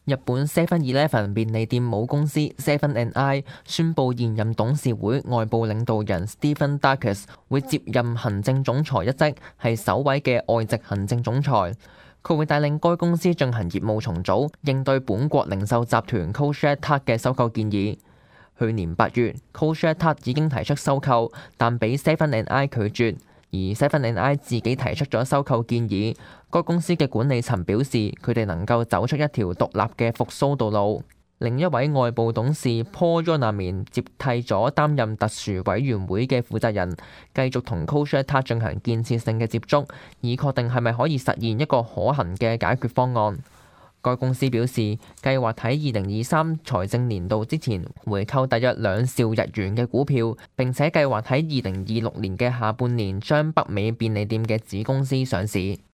日本 7-Eleven 便利店母公司 Seven & i 宣布現任董事會外部領導人 Stephen Dacus 會接任行政總裁一職，係首位嘅外籍行政總裁。佢會帶領該公司進行業務重組，應對本國零售集團 Kosher Tag 嘅收購建議。去年8月 Kosher Tag 已經提出收購，但俾 Seven & i 拒絕。而 Seven & i 自己提出咗收購建議，該公司嘅管理層表示佢哋能夠走出一條獨立嘅復甦道路。另一位外部董事 Paul Yonamian 接替咗擔任特殊委員會嘅負責人，繼續同 Kosher Tag 進行建設性嘅接觸，以確定係咪可以實現一個可行嘅解決方案。該公司表示，計劃喺2023財政年度之前回購大約2兆日元嘅股票，並且計劃喺2026年嘅下半年將北美便利店嘅子公司上市。